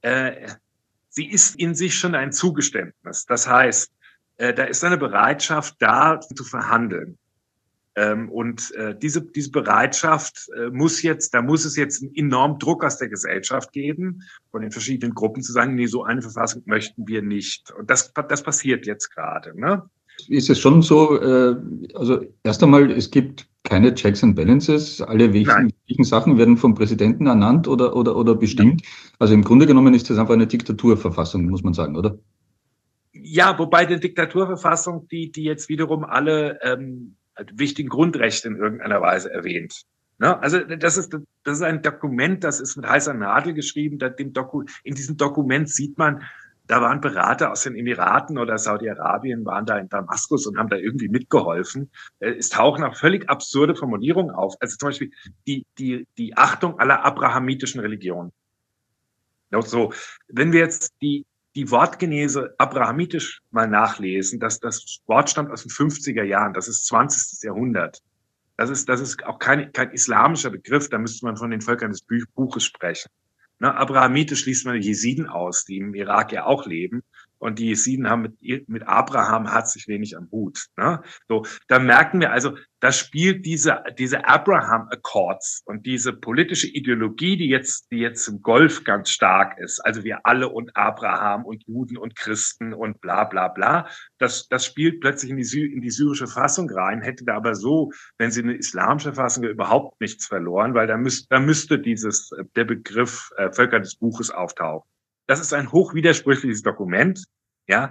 sie ist in sich schon ein Zugeständnis. Das heißt, da ist eine Bereitschaft da, zu verhandeln. Und diese Bereitschaft muss es jetzt einen enormen Druck aus der Gesellschaft geben, von den verschiedenen Gruppen zu sagen, nee, so eine Verfassung möchten wir nicht. Und das passiert jetzt gerade. Ne? Ist es schon so, also erst einmal, es gibt keine Checks and Balances, alle wichtigen Sachen werden vom Präsidenten ernannt oder bestimmt. Also im Grunde genommen ist das einfach eine Diktaturverfassung, muss man sagen, oder? Ja, wobei die Diktaturverfassung, die jetzt wiederum alle wichtigen Grundrechte in irgendeiner Weise erwähnt. Ne? Also das ist ein Dokument, das ist mit heißer Nadel geschrieben. In diesem Dokument sieht man, da waren Berater aus den Emiraten oder Saudi-Arabien, waren da in Damaskus und haben da irgendwie mitgeholfen. Es tauchen auch völlig absurde Formulierungen auf. Also zum Beispiel die Achtung aller abrahamitischen Religionen. So, wenn wir jetzt die Wortgenese abrahamitisch mal nachlesen, das Wort stammt aus den 50er Jahren, das ist 20. Jahrhundert. Das ist auch kein islamischer Begriff, da müsste man von den Völkern des Buches sprechen. Ne, abrahamitisch schließt man die Jesiden aus, die im Irak ja auch leben. Und die Jesiden haben mit Abraham herzlich wenig am Hut. Ne? So, da merken wir also, da spielt diese Abraham Accords und diese politische Ideologie, die jetzt im Golf ganz stark ist. Also wir alle und Abraham und Juden und Christen und bla bla bla. Das spielt plötzlich in die syrische Fassung rein, hätte da aber so, wenn sie eine islamische Fassung überhaupt nichts verloren, weil da müsste der Begriff Völker des Buches auftauchen. das ist ein hochwidersprüchliches Dokument, ja,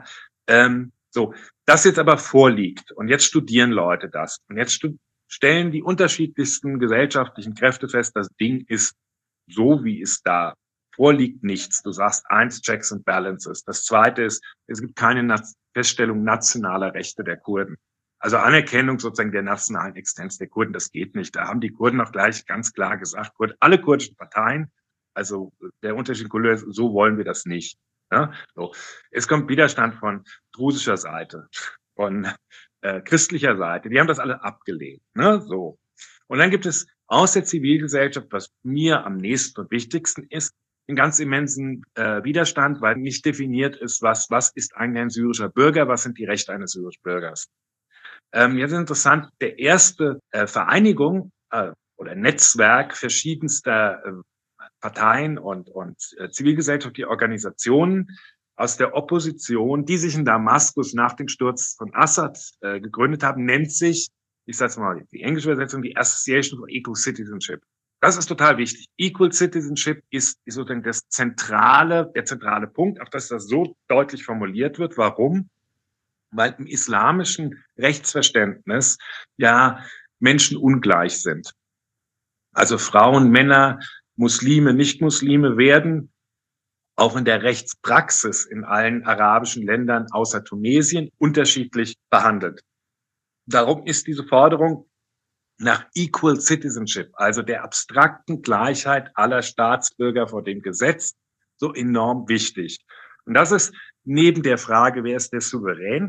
so, das jetzt aber vorliegt und jetzt studieren Leute das und jetzt stellen die unterschiedlichsten gesellschaftlichen Kräfte fest, das Ding ist so, wie es da vorliegt, nichts. Du sagst eins, Checks and Balances. Das zweite ist, es gibt keine Feststellung nationaler Rechte der Kurden. Also Anerkennung sozusagen der nationalen Existenz der Kurden, das geht nicht. Da haben die Kurden auch gleich ganz klar gesagt, alle kurdischen Parteien, also der Unterschied Couleur, so wollen wir das nicht. Ja? So. Es kommt Widerstand von drusischer Seite, von christlicher Seite. Die haben das alle abgelehnt. Ne? So. Und dann gibt es aus der Zivilgesellschaft, was mir am nächsten und wichtigsten ist, einen ganz immensen Widerstand, weil nicht definiert ist, was ist eigentlich ein syrischer Bürger, was sind die Rechte eines syrischen Bürgers. Jetzt ist interessant, der erste Vereinigung oder Netzwerk verschiedenster Parteien und zivilgesellschaftliche Organisationen aus der Opposition, die sich in Damaskus nach dem Sturz von Assad gegründet haben, nennt sich, ich sage mal die englische Übersetzung, die Association for Equal Citizenship. Das ist total wichtig. Equal Citizenship ist sozusagen der zentrale Punkt, auf das so deutlich formuliert wird. Warum? Weil im islamischen Rechtsverständnis ja Menschen ungleich sind. Also Frauen, Männer, Muslime, Nicht-Muslime werden auch in der Rechtspraxis in allen arabischen Ländern außer Tunesien unterschiedlich behandelt. Darum ist diese Forderung nach Equal Citizenship, also der abstrakten Gleichheit aller Staatsbürger vor dem Gesetz, so enorm wichtig. Und das ist neben der Frage, wer ist der Souverän,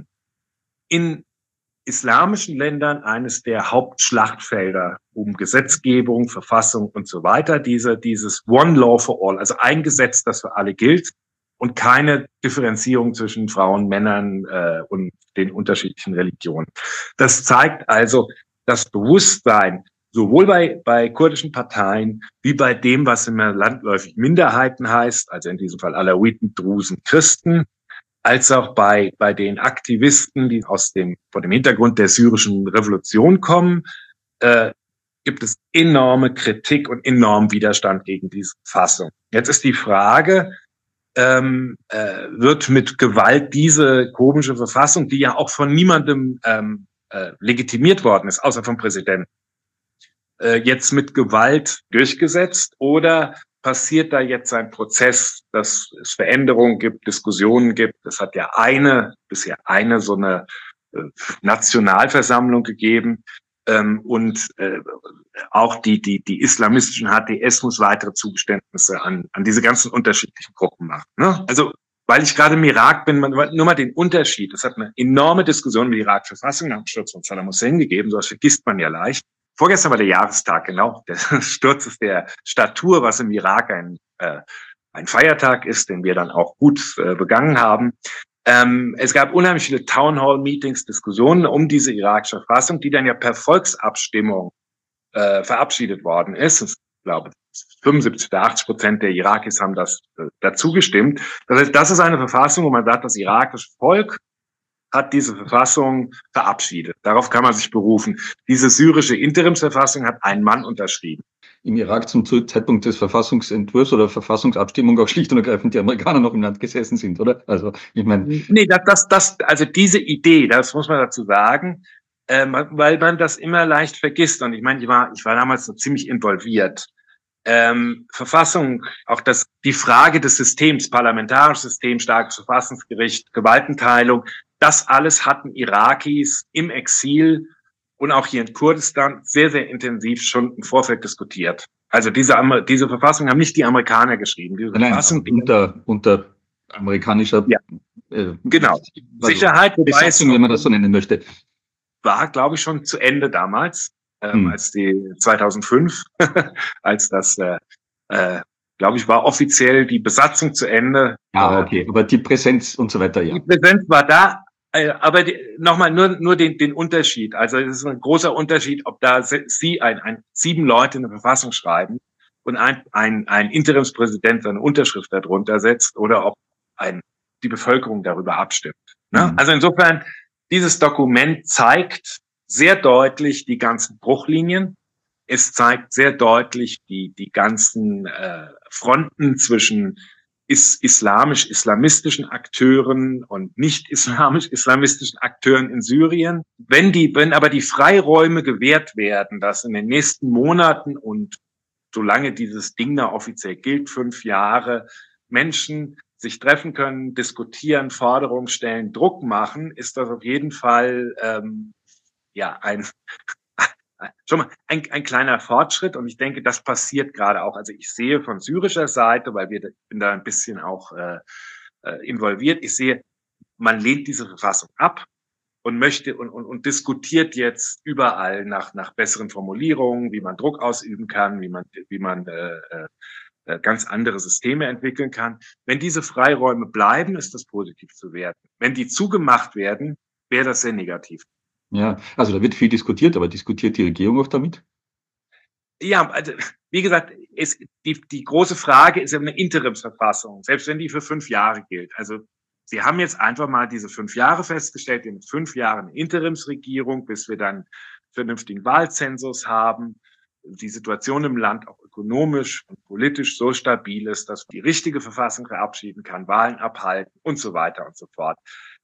in islamischen Ländern eines der Hauptschlachtfelder um Gesetzgebung, Verfassung und so weiter. Dieses One Law for All, also ein Gesetz, das für alle gilt und keine Differenzierung zwischen Frauen, Männern und den unterschiedlichen Religionen. Das zeigt also das Bewusstsein sowohl bei kurdischen Parteien wie bei dem, was immer landläufig Minderheiten heißt, also in diesem Fall Alawiten, Drusen, Christen, als auch bei den Aktivisten, die vor dem Hintergrund der syrischen Revolution kommen, gibt es enorme Kritik und enormen Widerstand gegen diese Verfassung. Jetzt ist die Frage, wird mit Gewalt diese komische Verfassung, die ja auch von niemandem legitimiert worden ist, außer vom Präsidenten, jetzt mit Gewalt durchgesetzt oder passiert da jetzt ein Prozess, dass es Veränderungen gibt, Diskussionen gibt? Es hat ja bisher eine so eine Nationalversammlung gegeben und auch die islamistischen HTS muss weitere Zugeständnisse an diese ganzen unterschiedlichen Gruppen machen. Ne? Also weil ich gerade im Irak bin, nur mal den Unterschied. Es hat eine enorme Diskussion über die irakische Verfassung nach dem Sturz von Saddam Hussein gegeben, sowas vergisst man ja leicht. Vorgestern war der Jahrestag, genau. Der Sturz ist der Statur, was im Irak ein Feiertag ist, den wir dann auch gut begangen haben. Es gab unheimlich viele Townhall-Meetings, Diskussionen um diese irakische Verfassung, die dann ja per Volksabstimmung verabschiedet worden ist. Ich glaube, 75-80% der Irakis haben das dazu gestimmt. Das heißt, das ist eine Verfassung, wo man sagt, das irakische Volk hat diese Verfassung verabschiedet. Darauf kann man sich berufen. Diese syrische Interimsverfassung hat ein Mann unterschrieben. Im Irak zum Zeitpunkt des Verfassungsentwurfs oder Verfassungsabstimmung auch schlicht und ergreifend die Amerikaner noch im Land gesessen sind, oder? Also, ich meine. Nee, also diese Idee, das muss man dazu sagen, weil man das immer leicht vergisst. Und ich meine, ich war damals so ziemlich involviert. Verfassung, auch die Frage des Systems, parlamentarisches System, starkes Verfassungsgericht, Gewaltenteilung, das alles hatten Irakis im Exil und auch hier in Kurdistan sehr, sehr intensiv schon im Vorfeld diskutiert. Also diese Verfassung haben nicht die Amerikaner geschrieben. Diese Verfassung unter amerikanischer genau. Sicherheit, Besatzung, wenn man das so nennen möchte. War, glaube ich, schon zu Ende damals, als die 2005, als das, glaube ich, war offiziell die Besatzung zu Ende. Ah, okay, aber die Präsenz und so weiter, ja. Die Präsenz war da, aber nochmal nur den Unterschied. Also es ist ein großer Unterschied, ob da 7 Leute eine Verfassung schreiben und ein Interimspräsident seine Unterschrift darunter setzt oder ob die Bevölkerung darüber abstimmt. Ne? Also insofern, dieses Dokument zeigt sehr deutlich die ganzen Bruchlinien. Es zeigt sehr deutlich die ganzen Fronten zwischen islamistischen Akteuren und nicht islamistischen Akteuren in Syrien. Wenn aber die Freiräume gewährt werden, dass in den nächsten Monaten und solange dieses Ding da offiziell gilt, 5 Jahre, Menschen sich treffen können, diskutieren, Forderungen stellen, Druck machen, ist das auf jeden Fall schon mal ein kleiner Fortschritt. Und ich denke, das passiert gerade auch. Also ich sehe von syrischer Seite, weil ich bin da ein bisschen auch involviert, ich sehe, man lehnt diese Verfassung ab und möchte und diskutiert jetzt überall nach besseren Formulierungen, wie man Druck ausüben kann, wie man ganz andere Systeme entwickeln kann. Wenn diese Freiräume bleiben, ist das positiv zu werten. Wenn die zugemacht werden, wäre das sehr negativ. Ja, also da wird viel diskutiert, aber diskutiert die Regierung auch damit? Ja, also wie gesagt, die große Frage ist ja eine Interimsverfassung, selbst wenn die für 5 Jahre gilt. Also Sie haben jetzt einfach mal diese 5 Jahre festgestellt, in 5 Jahren Interimsregierung, bis wir dann vernünftigen Wahlzensus haben, die Situation im Land auch ökonomisch und politisch so stabil ist, dass die richtige Verfassung verabschieden kann, Wahlen abhalten und so weiter und so fort.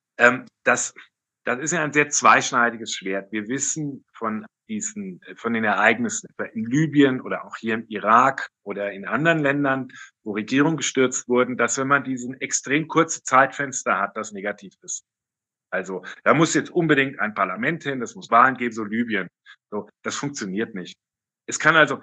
Das ist ja ein sehr zweischneidiges Schwert. Wir wissen von den Ereignissen in Libyen oder auch hier im Irak oder in anderen Ländern, wo Regierungen gestürzt wurden, dass wenn man diesen extrem kurze Zeitfenster hat, das negativ ist. Also da muss jetzt unbedingt ein Parlament hin, das muss Wahlen geben, so Libyen. So, das funktioniert nicht. Es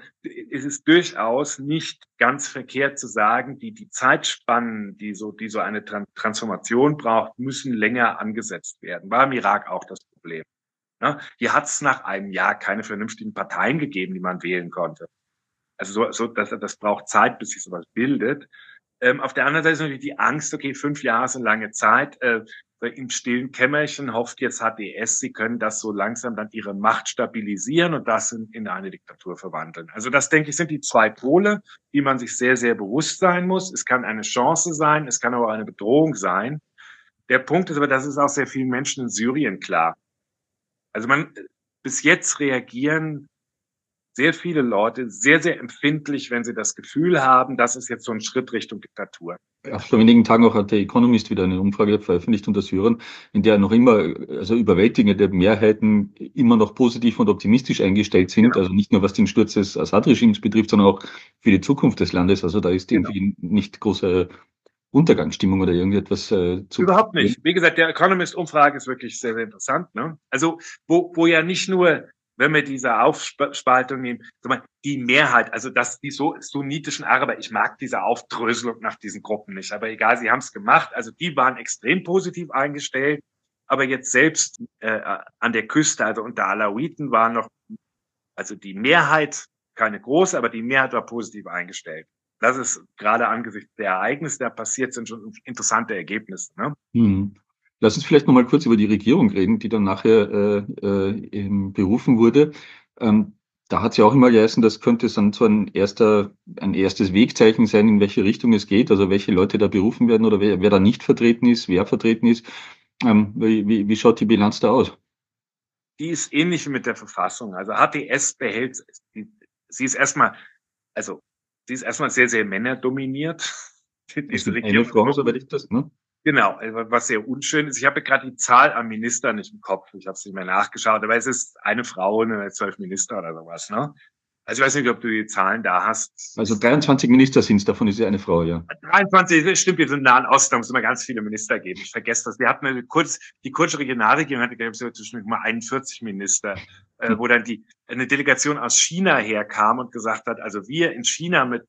ist durchaus nicht ganz verkehrt zu sagen, die Zeitspannen, die so eine Transformation braucht, müssen länger angesetzt werden. War im Irak auch das Problem. Ja, hier hat es nach einem Jahr keine vernünftigen Parteien gegeben, die man wählen konnte. Also das braucht Zeit, bis sich sowas bildet. Auf der anderen Seite ist natürlich die Angst, okay, 5 Jahre ist eine lange Zeit. Im stillen Kämmerchen hofft jetzt HDS, sie können das so langsam dann ihre Macht stabilisieren und das in eine Diktatur verwandeln. Also das, denke ich, sind die 2 Pole, die man sich sehr, sehr bewusst sein muss. Es kann eine Chance sein, es kann aber auch eine Bedrohung sein. Der Punkt ist aber, das ist auch sehr vielen Menschen in Syrien klar. Also bis jetzt reagieren sehr viele Leute sehr, sehr empfindlich, wenn sie das Gefühl haben, das ist jetzt so ein Schritt Richtung Diktatur. Ja, vor wenigen Tagen auch hat der Economist wieder eine Umfrage veröffentlicht unter Syrern, in der noch immer, also überwältigende Mehrheiten immer noch positiv und optimistisch eingestellt sind. Genau. Also nicht nur was den Sturz des Assad-Regimes betrifft, sondern auch für die Zukunft des Landes. Also da ist irgendwie nicht große Untergangsstimmung oder irgendetwas zu. Überhaupt nicht. Wie gesagt, der Economist-Umfrage ist wirklich sehr, sehr interessant. Ne? Also wo ja nicht nur, wenn wir diese Aufspaltung nehmen, die Mehrheit, also die so sunnitischen Araber, ich mag diese Aufdröselung nach diesen Gruppen nicht, aber egal, sie haben es gemacht, also die waren extrem positiv eingestellt, aber jetzt selbst an der Küste, also unter Alawiten war noch, also die Mehrheit, keine große, aber die Mehrheit war positiv eingestellt. Das ist gerade angesichts der Ereignisse, die da passiert sind, schon interessante Ergebnisse. Ne? Lass uns vielleicht nochmal kurz über die Regierung reden, die dann nachher berufen wurde. Da hat es ja auch immer geheißen, das könnte dann so ein erstes Wegzeichen sein, in welche Richtung es geht, also welche Leute da berufen werden oder wer da nicht vertreten ist, wer vertreten ist. Wie schaut die Bilanz da aus? Die ist ähnlich wie mit der Verfassung. Also HTS behält, sie ist erstmal sehr, sehr männerdominiert. Diese eine Frau, soweit ich das, ne? Genau, was sehr unschön ist. Ich habe gerade die Zahl an Ministern nicht im Kopf. Ich habe es nicht mehr nachgeschaut, aber es ist eine Frau und 12 Minister oder sowas, ne? Also ich weiß nicht, ob du die Zahlen da hast. Also 23 Minister sind es, davon ist ja eine Frau, ja. 23, das stimmt, jetzt im Nahen Osten muss es immer ganz viele Minister geben. Ich vergesse das. Wir hatten die kurze Regionalregierung hatte, glaube ich, zwischen mal 41 Minister, wo dann eine Delegation aus China herkam und gesagt hat, also wir in China mit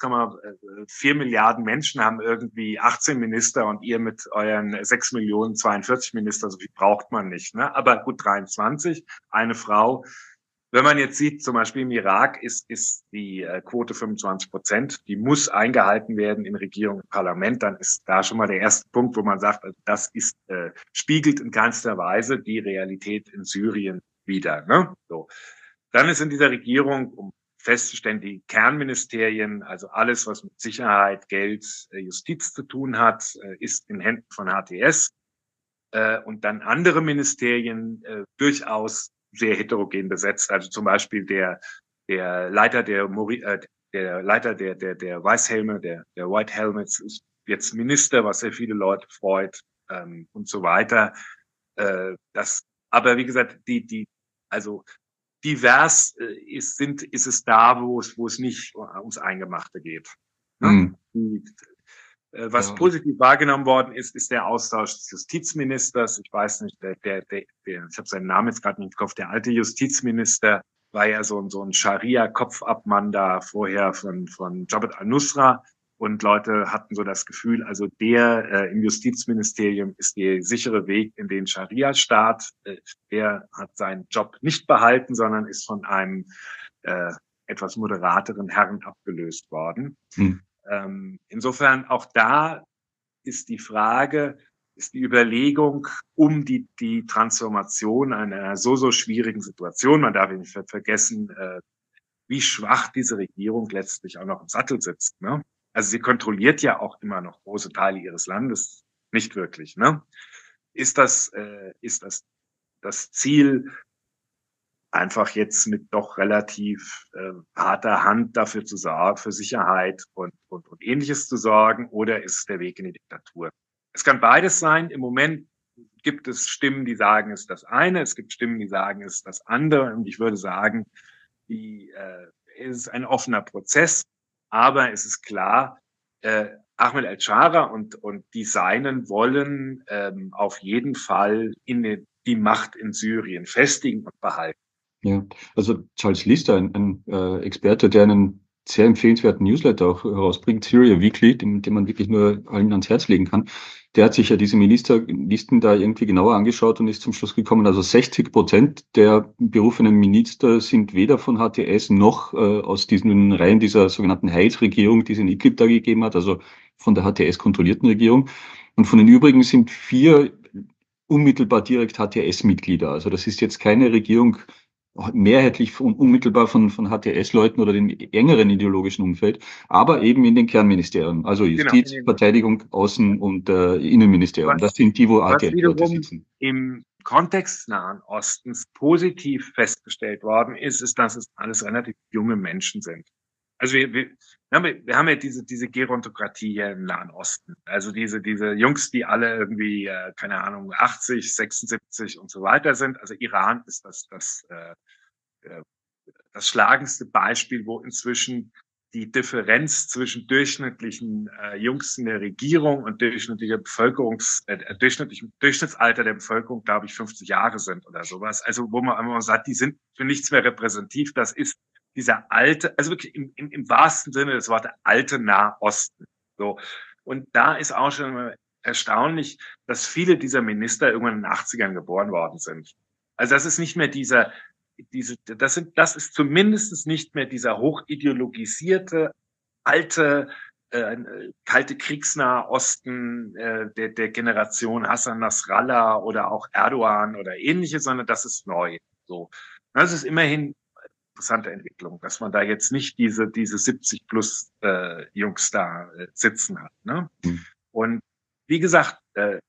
1,4 Milliarden Menschen haben irgendwie 18 Minister und ihr mit euren 6 Millionen 42 Minister, so viel braucht man nicht, ne? Aber gut 23, eine Frau. Wenn man jetzt sieht, zum Beispiel im Irak ist die Quote 25%, die muss eingehalten werden in Regierung und Parlament, dann ist da schon mal der erste Punkt, wo man sagt, also das spiegelt in keinster Weise die Realität in Syrien wider. Ne? So. Dann ist in dieser Regierung, um festzustellen, die Kernministerien, also alles, was mit Sicherheit, Geld, Justiz zu tun hat, ist in Händen von HTS. Und dann andere Ministerien durchaus sehr heterogen besetzt. Also zum Beispiel der Leiter der Weißhelme, der White Helmets, jetzt Minister, was sehr viele Leute freut, und so weiter. Aber wie gesagt, also divers ist es da, wo es nicht ums Eingemachte geht. Ne? Was positiv wahrgenommen worden ist der Austausch des Justizministers. Ich weiß nicht, ich habe seinen Namen jetzt gerade nicht im Kopf. Der alte Justizminister war ja so ein Scharia-Kopfabmann da vorher von Jabhat al-Nusra. Und Leute hatten so das Gefühl, also im Justizministerium ist der sichere Weg in den Scharia-Staat. Der hat seinen Job nicht behalten, sondern ist von einem etwas moderateren Herrn abgelöst worden. Insofern auch da ist die Überlegung um die Transformation einer so schwierigen Situation. Man darf nicht vergessen, wie schwach diese Regierung letztlich auch noch im Sattel sitzt. Ne? Also sie kontrolliert ja auch immer noch große Teile ihres Landes nicht wirklich. Ne? Ist das Ziel, einfach jetzt mit doch relativ harter Hand dafür zu sorgen, für Sicherheit und Ähnliches zu sorgen, oder ist es der Weg in die Diktatur? Es kann beides sein. Im Moment gibt es Stimmen, die sagen, es ist das eine, es gibt Stimmen, die sagen, es ist das andere. Und ich würde sagen, es ist ein offener Prozess, aber es ist klar, Ahmed al-Shara und die Seinen wollen auf jeden Fall die Macht in Syrien festigen und behalten. Ja, also Charles Lister, ein Experte, der einen sehr empfehlenswerten Newsletter auch herausbringt, Syria Weekly, den man wirklich nur allen ans Herz legen kann, der hat sich ja diese Ministerlisten da irgendwie genauer angeschaut und ist zum Schluss gekommen, also 60% der berufenen Minister sind weder von HTS noch aus diesen Reihen dieser sogenannten Heilsregierung, die es in Idlib da gegeben hat, also von der HTS kontrollierten Regierung. Und von den übrigen sind 4 unmittelbar direkt HTS-Mitglieder. Also das ist jetzt keine Regierung mehrheitlich unmittelbar von HTS-Leuten oder dem engeren ideologischen Umfeld, aber eben in den Kernministerien, also Justiz, genau, Verteidigung, Außen- und Innenministerium. Das sind die, wo HTS-Leute sitzen. Im Kontext des Nahen Ostens positiv festgestellt worden ist, dass es alles relativ junge Menschen sind. Also wir haben ja diese Gerontokratie hier im Nahen Osten. Also diese Jungs, die alle irgendwie, keine Ahnung, 80, 76 und so weiter sind. Also Iran ist das schlagendste Beispiel, wo inzwischen die Differenz zwischen durchschnittlichen Jungs in der Regierung und durchschnittlichem Durchschnittsalter der Bevölkerung, glaube ich, 50 Jahre sind oder sowas. Also wo man sagt, die sind für nichts mehr repräsentativ. Das ist dieser alte, also wirklich im wahrsten Sinne des Wortes, alte Nahosten. So. Und da ist auch schon erstaunlich, dass viele dieser Minister irgendwann in den 80ern geboren worden sind. Also das ist nicht mehr das ist zumindest nicht mehr dieser hochideologisierte, alte, kalte Kriegsnahe Osten der Generation Hassan Nasrallah oder auch Erdogan oder ähnliches, sondern das ist neu. So. Das ist immerhin interessante Entwicklung, dass man da jetzt nicht diese 70 plus Jungs da sitzen hat. Ne? Und wie gesagt,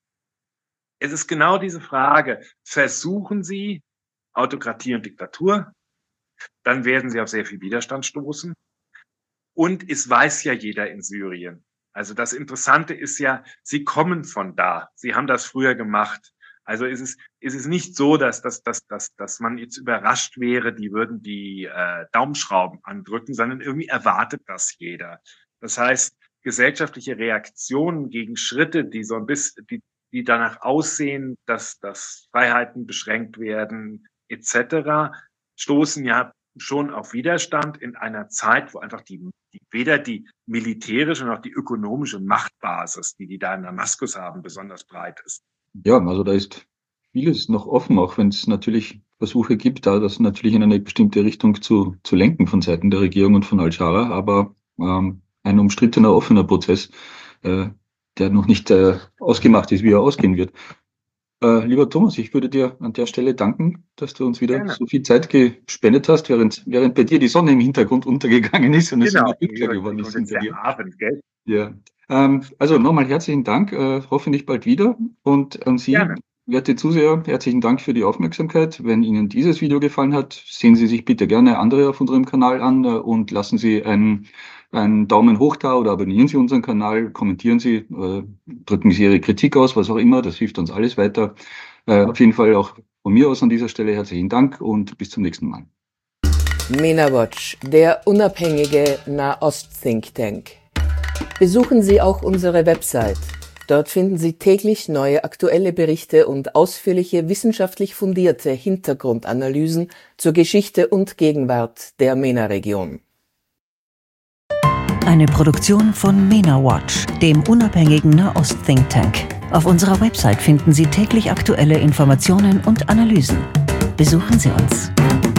es ist genau diese Frage, versuchen Sie Autokratie und Diktatur, dann werden Sie auf sehr viel Widerstand stoßen. Und es weiß ja jeder in Syrien. Also das Interessante ist ja, Sie kommen von da. Sie haben das früher gemacht. Also ist es nicht so, dass man jetzt überrascht wäre, die würden die Daumenschrauben andrücken, sondern irgendwie erwartet das jeder. Das heißt, gesellschaftliche Reaktionen gegen Schritte, die so ein bisschen, die danach aussehen, dass Freiheiten beschränkt werden, etc., stoßen ja schon auf Widerstand in einer Zeit, wo einfach weder die militärische noch die ökonomische Machtbasis, die da in Damaskus haben, besonders breit ist. Ja, also da ist vieles noch offen, auch wenn es natürlich Versuche gibt, da das natürlich in eine bestimmte Richtung zu lenken von Seiten der Regierung und von al-Shara, aber ein umstrittener, offener Prozess, der noch nicht ausgemacht ist, wie er ausgehen wird. Lieber Thomas, ich würde dir an der Stelle danken, dass du uns wieder so viel Zeit gespendet hast, während bei dir die Sonne im Hintergrund untergegangen ist und es immer dunkler geworden ist hinter dir. Abend, gell? Ja. Also nochmal herzlichen Dank, hoffentlich bald wieder. Und an Sie, Werte Zuseher, herzlichen Dank für die Aufmerksamkeit. Wenn Ihnen dieses Video gefallen hat, sehen Sie sich bitte gerne andere auf unserem Kanal an und lassen Sie einen Daumen hoch da oder abonnieren Sie unseren Kanal, kommentieren Sie, drücken Sie Ihre Kritik aus, was auch immer, das hilft uns alles weiter. Auf jeden Fall auch von mir aus an dieser Stelle herzlichen Dank und bis zum nächsten Mal. MENAWatch, der unabhängige Nahost-Think Tank. Besuchen Sie auch unsere Website. Dort finden Sie täglich neue aktuelle Berichte und ausführliche wissenschaftlich fundierte Hintergrundanalysen zur Geschichte und Gegenwart der MENA-Region. Eine Produktion von MENAWatch, dem unabhängigen Nahost-Think Tank. Auf unserer Website finden Sie täglich aktuelle Informationen und Analysen. Besuchen Sie uns.